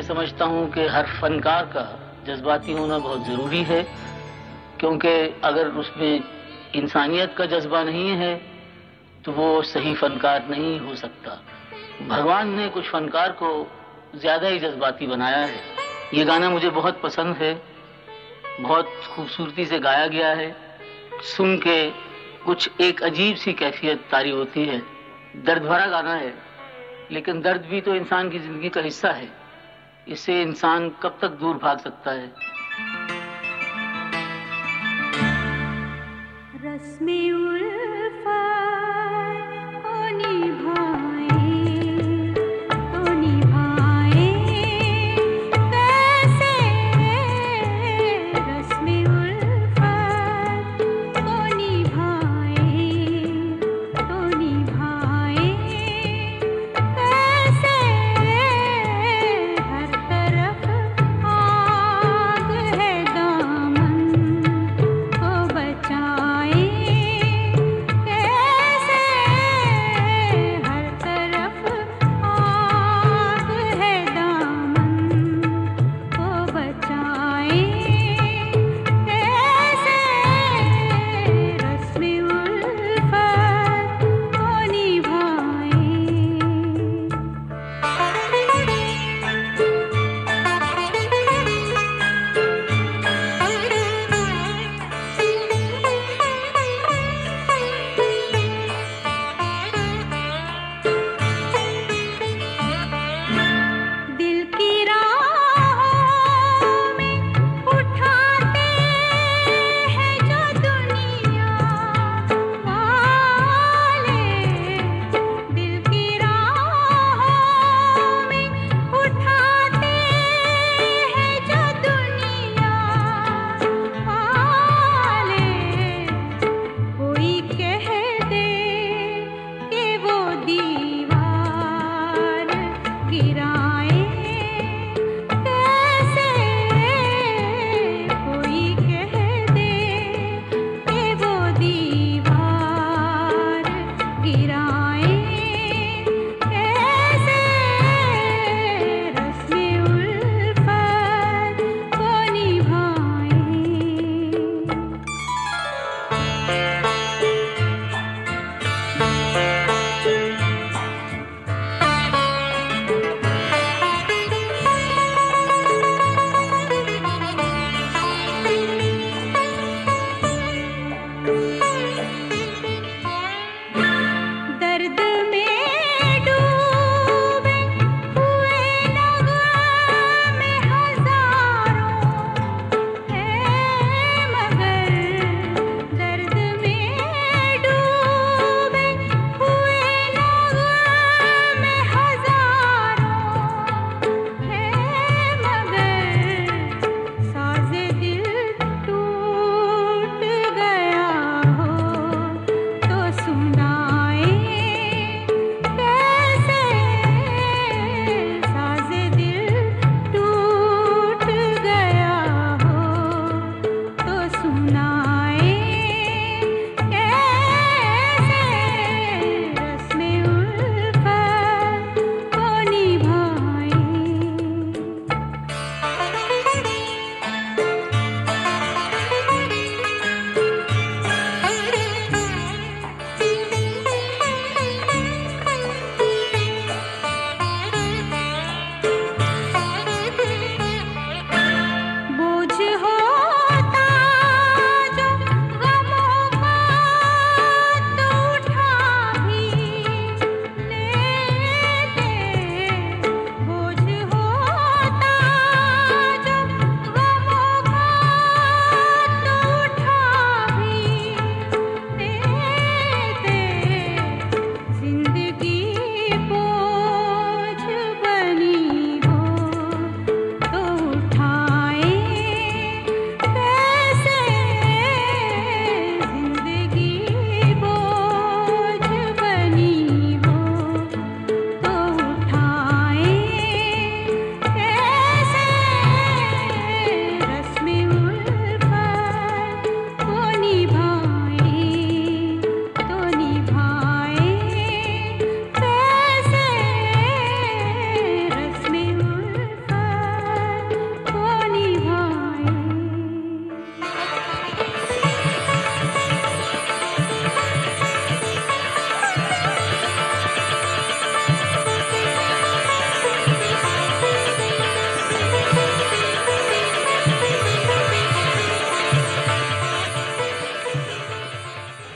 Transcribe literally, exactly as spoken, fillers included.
समझता हूँ कि हर फनकार का जज्बाती होना बहुत ज़रूरी है, क्योंकि अगर उसमें इंसानियत का जज्बा नहीं है तो वो सही फनकार नहीं हो सकता। भगवान ने कुछ फनकार को ज़्यादा ही जज्बाती बनाया है। ये गाना मुझे बहुत पसंद है, बहुत खूबसूरती से गाया गया है। सुन के कुछ एक अजीब सी कैफियत तारी होती है। दर्द भरा गाना है, लेकिन दर्द भी तो इंसान की जिंदगी का हिस्सा है। इससे इंसान कब तक दूर भाग सकता है। रस्में